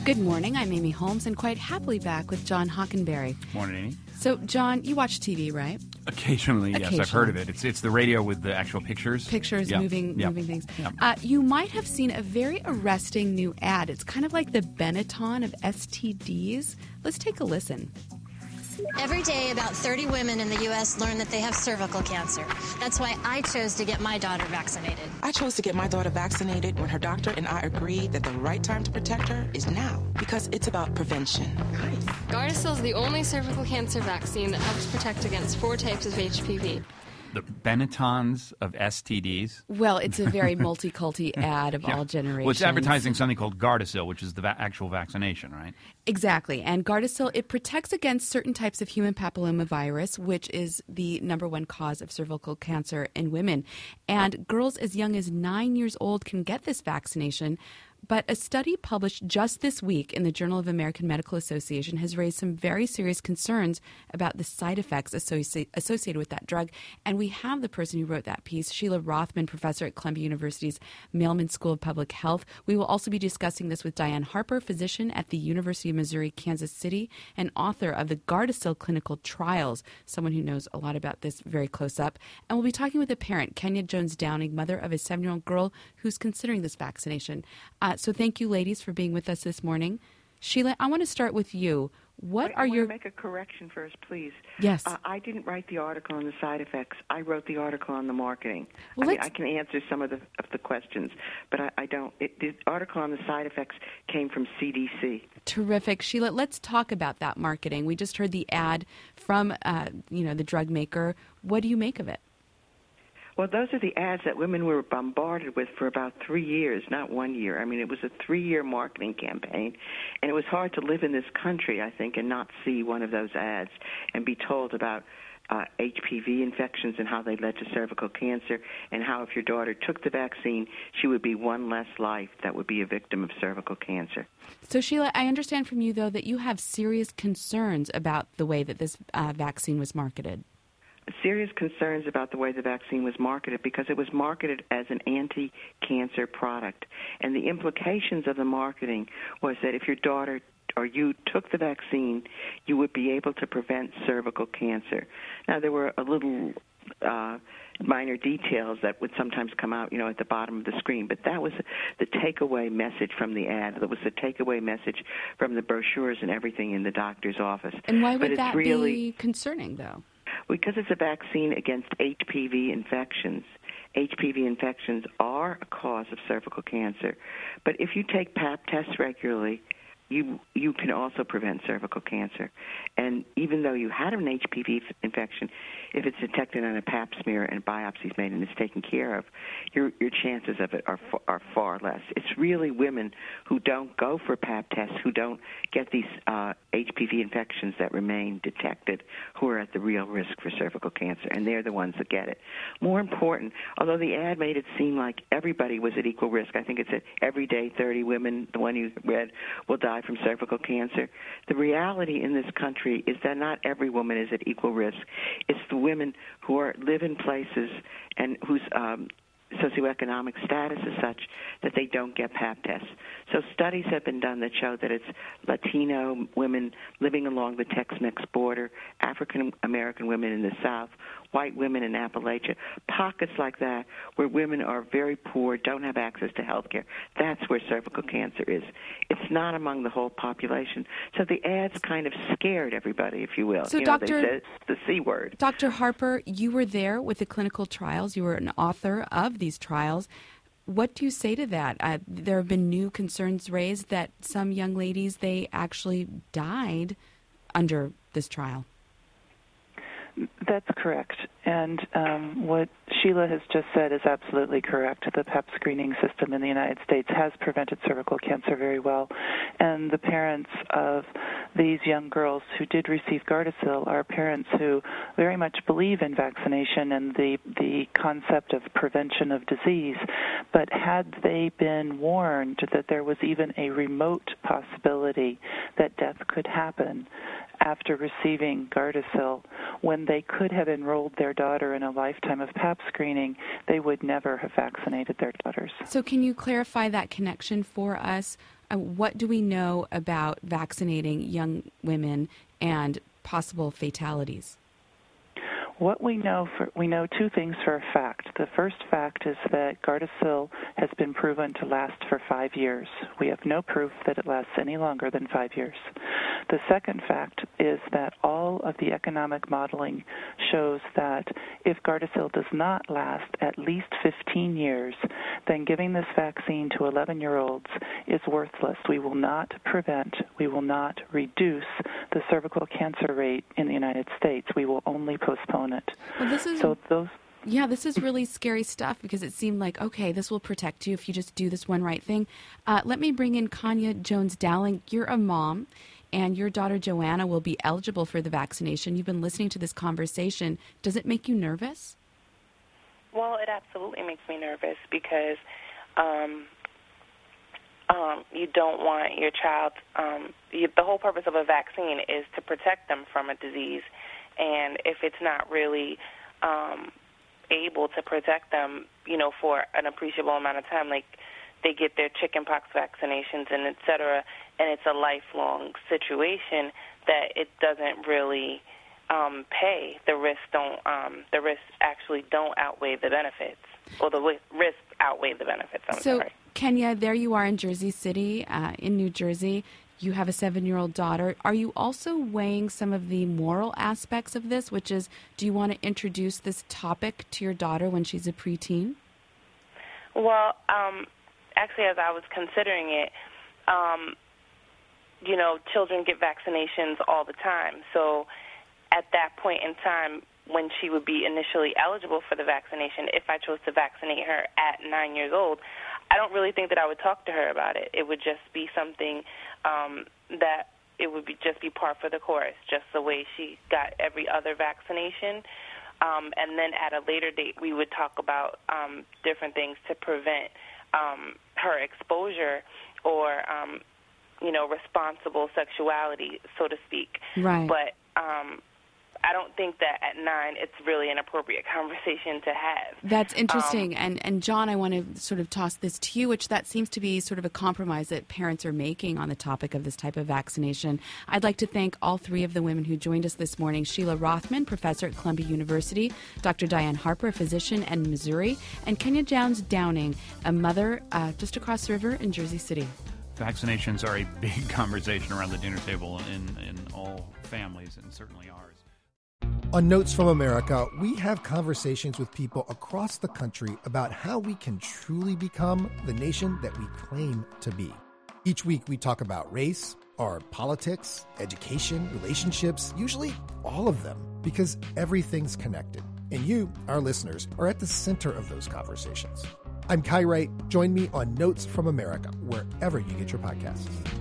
Good morning. I'm Amy Holmes, and quite happily back with John Hockenberry. Morning, Amy. So, John, you watch TV, right? Occasionally, yes. I've heard of it. It's the radio with the actual pictures. Pictures, yeah. moving things. Yeah. You might have seen a very arresting new ad. It's kind of like the Benetton of STDs. Let's take a listen. Every day, about 30 women in the U.S. learn that they have cervical cancer. That's why I chose to get my daughter vaccinated. I chose to get my daughter vaccinated when her doctor and I agreed that the right time to protect her is now, because it's about prevention. Gardasil is the only cervical cancer vaccine that helps protect against 4 types of HPV. The Benettons of STDs. Well, it's a very multi-culti ad of all generations. Well, it's advertising something called Gardasil, which is the actual vaccination, right? Exactly. And Gardasil, it protects against certain types of human papillomavirus, which is the number one cause of cervical cancer in women. And girls as young as 9 years old can get this vaccination. But a study published just this week in the Journal of American Medical Association has raised some very serious concerns about the side effects associated with that drug. And we have the person who wrote that piece, Sheila Rothman, professor at Columbia University's Mailman School of Public Health. We will also be discussing this with Diane Harper, physician at the University of Missouri, Kansas City, and author of the Gardasil Clinical Trials, someone who knows a lot about this very close up. And we'll be talking with a parent, Kenya Jones Downing, mother of a 7-year-old girl who's considering this vaccination. So thank you, ladies, for being with us this morning. Sheila, I want to start with you. I want to make a correction first, please. Yes. I didn't write the article on the side effects. I wrote the article on the marketing. Well, I can answer some of the questions, but I don't. The article on the side effects came from CDC. Terrific. Sheila, let's talk about that marketing. We just heard the ad from the drug maker. What do you make of it? Well, those are the ads that women were bombarded with for about 3 years, not 1 year. I mean, it was a 3-year marketing campaign, and it was hard to live in this country, I think, and not see one of those ads and be told about HPV infections and how they led to cervical cancer, and how if your daughter took the vaccine, she would be one less life that would be a victim of cervical cancer. So, Sheila, I understand from you, though, that you have serious concerns about the way that this vaccine was marketed. Serious concerns about the way the vaccine was marketed, because it was marketed as an anti-cancer product. And the implications of the marketing was that if your daughter or you took the vaccine, you would be able to prevent cervical cancer. Now, there were a little minor details that would sometimes come out, at the bottom of the screen, but that was the takeaway message from the ad. That was the takeaway message from the brochures and everything in the doctor's office. And why would that be concerning, though? Because it's a vaccine against HPV infections. HPV infections are a cause of cervical cancer. But if you take Pap tests regularly, you can also prevent cervical cancer. And even though you had an HPV infection, if it's detected on a Pap smear and biopsy is made and it's taken care of, your chances of it are far less. It's really women who don't go for Pap tests, who don't get these HPV infections that remain detected, who are at the real risk for cervical cancer, and they're the ones that get it. More important, although the ad made it seem like everybody was at equal risk, I think it said every day 30 women, the one you read, will die from cervical cancer. The reality in this country is that not every woman is at equal risk. It's the women who live in places and whose socioeconomic status is such that they don't get Pap tests. So studies have been done that show that it's Latino women living along the Tex-Mex border, African American women in the South, white women in Appalachia, pockets like that where women are very poor, don't have access to health care. That's where cervical cancer is. It's not among the whole population. So the ads kind of scared everybody, if you will. So, they said the C word. Dr. Harper, you were there with the clinical trials. You were an author of these trials. What do you say to that? There have been new concerns raised that some young ladies, they actually died under this trial. That's correct. And what Sheila has just said is absolutely correct. The PEP screening system in the United States has prevented cervical cancer very well. And the parents of these young girls who did receive Gardasil are parents who very much believe in vaccination and the concept of prevention of disease. But had they been warned that there was even a remote possibility that death could happen after receiving Gardasil, when when they could have enrolled their daughter in a lifetime of Pap screening, they would never have vaccinated their daughters. So can you clarify that connection for us? What do we know about vaccinating young women and possible fatalities? What we know two things for a fact. The first fact is that Gardasil has been proven to last for 5 years. We have no proof that it lasts any longer than 5 years. The second fact is that all of the economic modeling shows that if Gardasil does not last at least 15 years, then giving this vaccine to 11-year-olds is worthless. We will not prevent, we will not reduce the cervical cancer rate in the United States. We will only postpone it. Well, this is really scary stuff because it seemed like, okay, this will protect you if you just do this one right thing. Let me bring in Kanya Jones-Dowling. You're a mom, and your daughter Joanna will be eligible for the vaccination. You've been listening to this conversation. Does it make you nervous? Well, it absolutely makes me nervous because you don't want your child the whole purpose of a vaccine is to protect them from a disease. And if it's not really able to protect them, for an appreciable amount of time, like they get their chickenpox vaccinations and et cetera, and it's a lifelong situation, that it doesn't really pay. The risks actually don't outweigh the benefits, or the risks outweigh the benefits. I'm sorry. Kenya, there you are in Jersey City, in New Jersey. You have a 7-year-old daughter. Are you also weighing some of the moral aspects of this, which is, do you want to introduce this topic to your daughter when she's a preteen? Well, actually, as I was considering it, children get vaccinations all the time. So at that point in time, when she would be initially eligible for the vaccination, if I chose to vaccinate her at 9 years old, I don't really think that I would talk to her about it. It would just be something that it would just be par for the course, just the way she got every other vaccination. And then at a later date, we would talk about different things to prevent her exposure or, responsible sexuality, so to speak. Right. But I don't think that at 9 it's really an appropriate conversation to have. That's interesting. And John, I want to sort of toss this to you, which that seems to be sort of a compromise that parents are making on the topic of this type of vaccination. I'd like to thank all three of the women who joined us this morning: Sheila Rothman, professor at Columbia University; Dr. Diane Harper, a physician in Missouri; and Kenya Jones-Dowling, a mother just across the river in Jersey City. Vaccinations are a big conversation around the dinner table in all families, and certainly ours. On Notes from America, we have conversations with people across the country about how we can truly become the nation that we claim to be. Each week we talk about race, our politics, education, relationships, usually all of them, because everything's connected. And you, our listeners, are at the center of those conversations. I'm Kai Wright. Join me on Notes from America, wherever you get your podcasts.